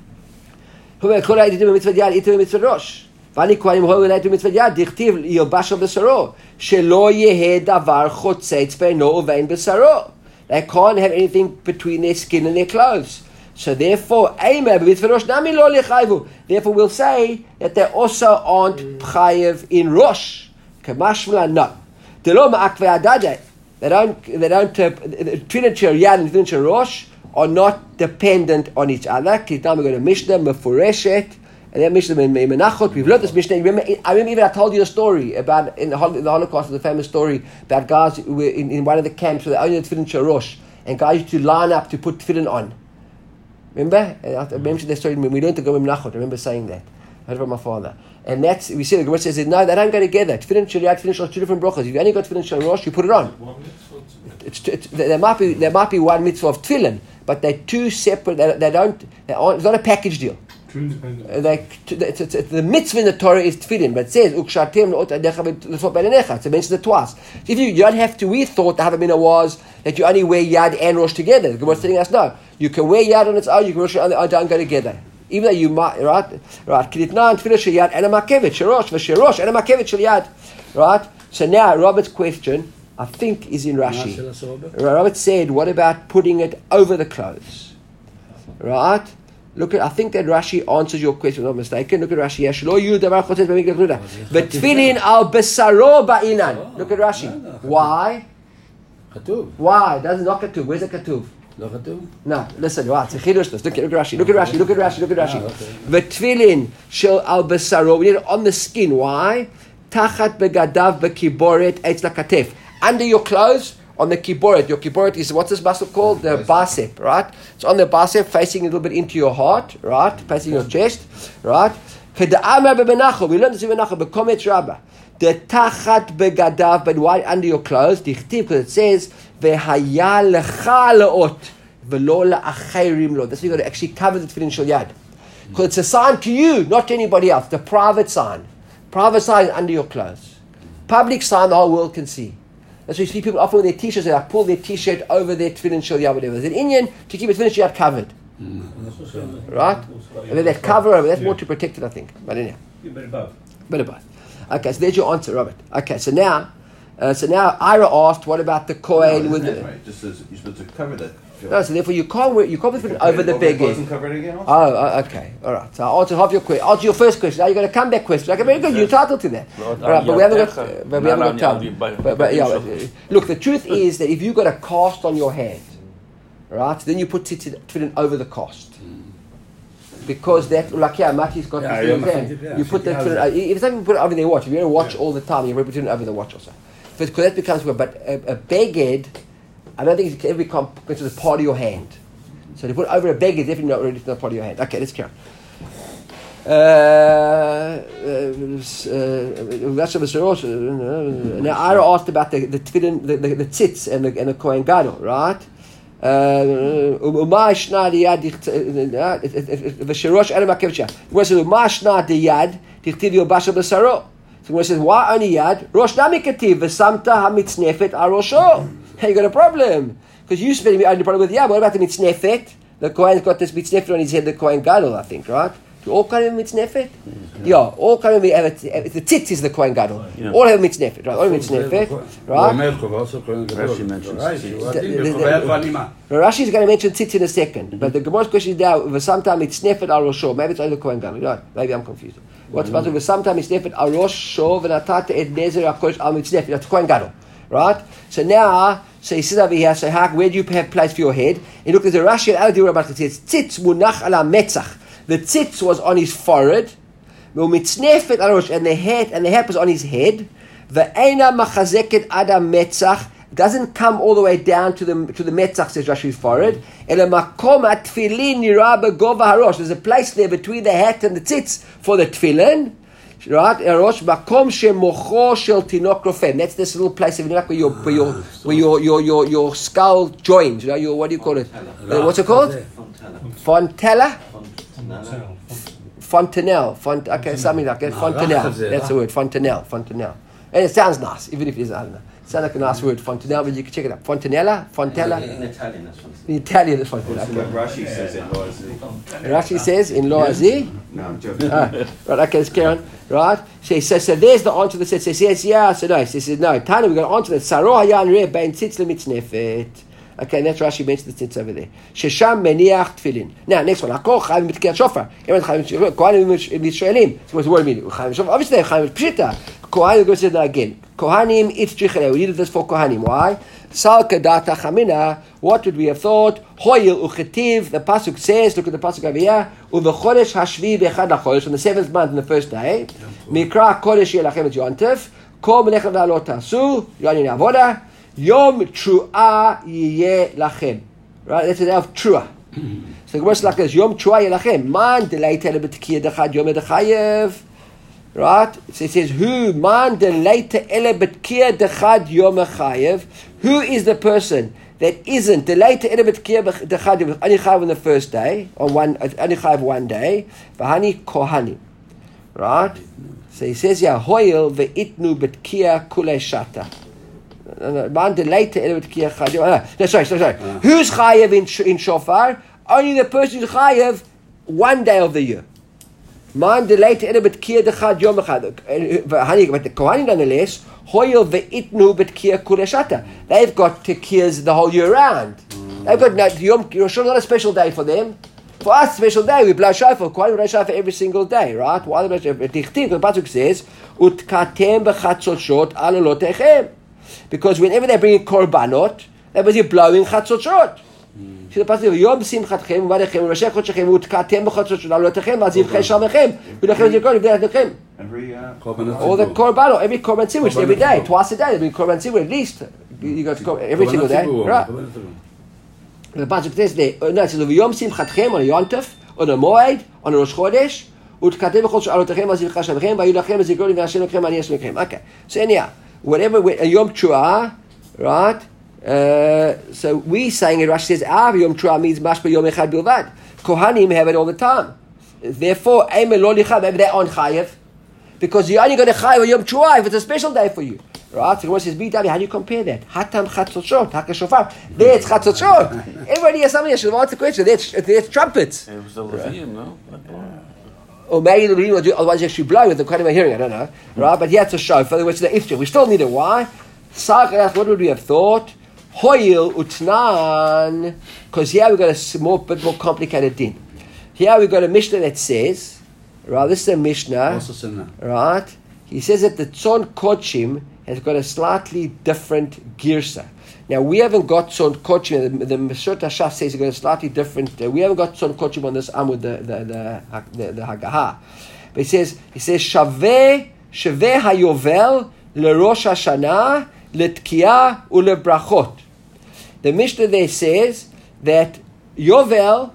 ואני כהנים הוי אליי מצוות יד, דכתיב ילבש על בשרו, שלא יהא דבר חוצץ בינו ובין בשרו. They can't have anything between their skin and their clothes. So therefore, therefore we'll say that they also aren't chayev in Rosh. Kamashmla, no. They don't, tefillin shel yad and tefillin shel Rosh are not dependent on each other. We've got a Mishnah, Mefureshet, and that Mishnah in Menachot. We've learned this Mishnah. I remember even I told you a story about in the Holocaust, the famous story about guys who were in one of the camps where they only had tefillin shel Rosh, and guys used to line up to put tefillin on. Remember? I mentioned that story when we learned to go in Menachot. I remember saying that. I heard from my father. And that's, we see the Gemara says, no, they don't go together. Tefillin shel yad, tefillin shel two different brachos. If you only got tefillin shel Rosh, you put it on. There might be one mitzvah of tefillin, but they're two separate. It's not a package deal. The mitzvah in the Torah is tefillin, but it says ukshartem leot adecha v'tzvot beinecha. So it mentions it twice. So if you don't have to. We thought the Havamina was that you only wear yad and rosh together. The Gemara is telling us no. You can wear yad on its own. You can rosh on the own. Don't go together. Even though you might, right? Kiditnan tefillah shel yad and a makevet shel rosh v'shel and a makevet shel yad. Right. So now Robert's question, I think, is in Rashi. Robert said, "What about putting it over the clothes?" Right. Look at. I think that Rashi answers your question. If I'm not mistaken. Look at Rashi. But tefillin al besaro ba'inan. Look at Rashi. Why? Katuv. Why? That's not katuv. Where's the katuv? No katuv? No, listen, right, it's a chidush. Look at Rashi. Look at Rashi. Okay. V'tfilin shel al besaro. We need it on the skin. Why? Tachat begadav bekiboret etz lakatef. Under your clothes, on the kiboret. Your kiboret is, what's this muscle called? The bicep, right? It's on the bicep, facing a little bit into your heart, right? Facing your chest, right? Keda'amar bebenachol. We learned this in Benachol. Bekometz Rabbah. The tachat begadav, but why under your clothes? Dichtiv, because it says v'haya lecha leot v'lo la'achayrim lo. That's why you got to actually cover the tefillin shel yad, because it's a sign to you, not to anybody else. The private sign. Private sign under your clothes. Public sign the whole world can see. That's why you see people often with their t-shirts, they like pull their t-shirt over their tefillin shel yad, whatever. There's an Indian to keep it tefillin shel yad covered. Right? And then they cover over. That's more to protect it, I think. But anyhow. Bit above. Okay, so there's your answer, Robert. Okay, so now Ira asked, what about the Kohen with the... Right. Just says you're supposed to cover that. No, so therefore you can't put it over the beged. Cover it again also? Oh, okay. All right. So I'll answer half your question. Answer your first question. Now you're going to come back question. Okay, very good. You're entitled to that. All right, but we haven't got time. But yeah, look, the truth is that if you've got a cast on your hand, right, then you put tefillin over the cast. Because that, like Mati's got this in his hand. You put the tefillin, if you put it over their watch, if you're going to watch all the time, you're going to put it over the watch also. Because that becomes, but a beged, I don't think it can ever become considered part of your hand. So to put over a beged is definitely not part of your hand. Okay, let's carry on. Now Ira asked about the tefillin, the tzitz and the Kohen Gadol, right? ומה השנה ליד ושראש אדם עקב שם. He says, ומה השנה ליד תכתיב ילבש על בשרו. So he says, why only yad? ראש נמי כתיב ושמת המצנפת על ראשו. Hey, you got a problem. Because you spend me only problem with yad. What about the mitznefet? The Kohen's got this mitznefet on his head, the Kohen Gadol, I think, right? Do all kind of mitznefet? Yeah, all kind of mitznefet. The tzitz is the Kohen Gadol. Yeah. All have mitznefet, right? All have mitznefet, right? Rashi is going to mention tzitz in a second, but the Gemara's question is now, sometime mitznefet al rosho. Maybe it's only the Kohen Gadol, right? Maybe I'm confused. What's about to sometime mitznefet al rosho v'natat et nezer hakodesh al mitznefet? That's Kohen Gadol, right? So now, so he says over here, so where do you have place for your head? And look, there's a Rashi and Al about it. It says tzitz munach ala metzach. The tzitz was on his forehead, and the hat was on his head. Ve'ena machazeket adam metzach, doesn't come all the way down to the metzach, says Rashi's forehead. Ela makom atfilin nira begova harosh. There's a place there between the hat and the tzitz for the tefillin. Right, harosh makom shemocho shel tinok rofem. That's this little place of where your skull joins. You know, your, what do you call it? What's it called? Fontella. Fontanelle. Okay, something like that. Fontanelle. That's the word. Fontanelle. And it sounds nice, even if it isn't. I don't know. It sounds like a nice word, fontanelle, but you can check it out. Fontanella? Fontella? In Italian, that's what in Italian, it's fontanella. That's what Rashi says in Loazi. Rashi says in Loazi? No, I'm joking. Right, okay, let's carry on. Right? So there's the answer that says, yeah, so no. He says, no, Tana, we're going to answer that. Saroh hayan reh bein tzitz lemitznefet. Okay, and that's Rashi mentions the tzitz over there. Shesham meniach tefillin. Now, next one. Hakol chayim b'tkiyat shofar. Kohanim Yisraelim. So what's the word mean? Chayim shofar. Obviously, chayim pshita. Kohanim, go say that again. Kohanim itzrichaleh. We needed this for Kohanim. Why? Sal kadata chamina. What would we have thought? Hoyil uchetiv. The pasuk says, look at the pasuk over here. Uvechodesh hashvi bechad lachodesh. On the 7th month, on the first day. Mikra kodesh yelachem et yontev. Kol menechem v'alot tasu. Yonin avoda. Yom Truah Yiyeh Lachem. Right? That's the day of Truah. So the word is like this. Yom Truah Yiyeh Lachem. Man delayta lebetkiya dechad yom edechayev. Right? So it says, who? Man delayta lebetkiya dechad yom edechayev. Who is the person that isn't delayta lebetkiya dechad yom edechayev on the first day, on edechayev one day? V'hani kohanim. Right? So he says, yeah, hoyel ve'itnu betkiya kulei shata. Sorry. Who's chayev in shofar? Only the person who's chayev one day of the year. Man delayed to betkiya dechad yom echad. But the Kohanim nonetheless, hoyel ve'itnu betkiya kuleshata. They've got tekiyas the whole year round. They've got Yom Rosh not a special day for them. For us, special day, we blow shofar. Kohanim blow shofar every single day, right? Why the pasuk says, "Utkatem b'chatzoshot alolotechem." Because whenever they bring korbanot, they're busy blowing chatzotzot. See the passage of Yom Simchatchem, Vadechem, Rashech Chotchem, Utkatem B'Chatzotzot, Alotechem, Azivchem Shamechem, Udechem Zikor, Udechem. All the korbanot, every korban tzibur, every day, twice a day, they bring korban tzibur at least. You got every single day, right? The passage says there, no, it says of Yom Simchatchem on a Yontef, on a Moed, on a Rosh Chodesh. Okay, so anyhow, whatever Yom Teruah, right? So we saying it. Rashi says our Yom Teruah means mashba Yom Echad bilvad. Kohanim have it all the time. Therefore, maybe they're on chayev because you're only going to chayev on Yom Teruah if it's a special day for you, right? So one says, "BW, how do you compare that? Hatam chatzotzot, hakashofar. There it's chatzotzot. Everybody has something. I should answer the question. There's trumpets. It was the Levium, no? Or maybe the Levim will do, otherwise you actually blow with the kind of a hearing, I don't know. Right? But yeah, it's a shofar, which is the iftir. We still need it. Why? What would we have thought? Hoyil utnan. Because here we've got a bit more complicated din. Here we've got a Mishnah that says, right, this is a Mishnah, right? He says that the Tzon Kodshim has got a slightly different girsa. Now, we haven't got Tzon Kodshim, the Meshot HaShaf says it's got a slightly different, we haven't got Tzon Kodshim on this Amud, the Haggaha. But he says, Shaveh HaYovel LeRosh HaShanah LeTkiyah ULeBrachot. The Mishnah there says that Yovel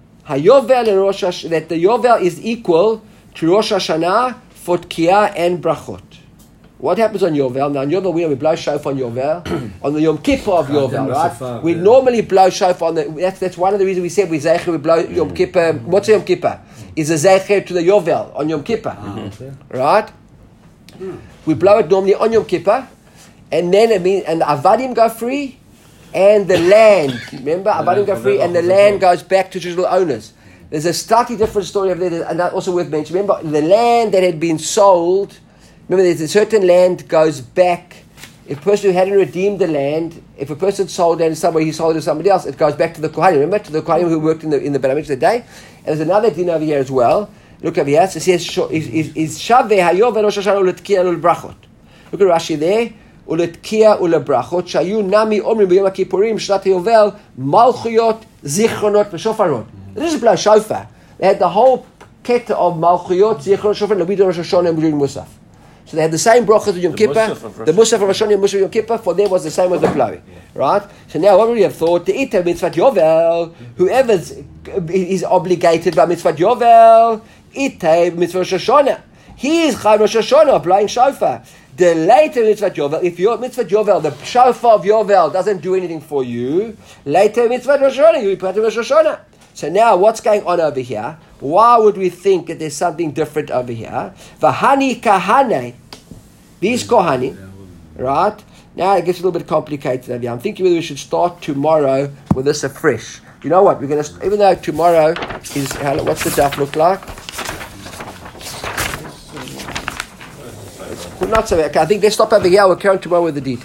LeRosh HaShanah, that the Yovel is equal to Rosh Hashanah for Tkiyah and Brachot. What happens on Yovel? Now on Yovel we blow shofar on Yovel, on the Yom Kippur of Yovel, right? We normally blow shofar on that's one of the reasons we said we blow Yom Kippur. What's Yom Kippur? Is a zecher to the Yovel on Yom Kippur, right? We blow it normally on Yom Kippur, and then and the Avadim go free, and the land. Remember, Avadim go free, and the land goes back to traditional owners. There's a slightly different story of that, and that's also worth mentioning. Remember, the land that had been sold. Remember, there's a certain land goes back. If a person who hadn't redeemed the land, if a person sold land somewhere, he sold it to somebody else, it goes back to the Kohanim. Remember, to the Kohanim who worked in the Beramich that day. And there's another din over here as well. Look over here. So it says, "Is Shaveh Hayov Rosh Hashanah uLeTkiyah uLeBrachot." Look at Rashi there. uLeTkiyah uLeBrachot Shayu Nami Omrim B'Yom HaKippurim Shnat Yovel Malchuyot Zichronot VeShofarot. This is blow shofar. They had the whole keta of Malchuyot Zichronot Shofar and we do Rosh Hashanah and we do Musaf. So they had the same brachas of Yom Kippur. The Musaf of Rosh Hashanah and Musaf of Yom Kippur for them was the same as the blowing, right? So now what would we have thought? The Ita Mitzvat Yovel, whoever is obligated by Mitzvat Yovel, Ita Mitzvah Rosh Hashanah. He is Chayv Rosh Hashanah, blowing shofar. The later Mitzvat Yovel, if your Mitzvat Yovel, the shofar of Yovel doesn't do anything for you, later Mitzvat Rosh Hashanah, you put Rosh Hashanah. So now, what's going on over here? Why would we think that there's something different over here? V'hani kahane, these kohanim, right? Now it gets a little bit complicated over here. I'm thinking whether we should start tomorrow with this afresh. You know what? We're going to, even though tomorrow is, what's the daf look like? Not so. Okay, I think let's stop over here. We'll carry on tomorrow with the details.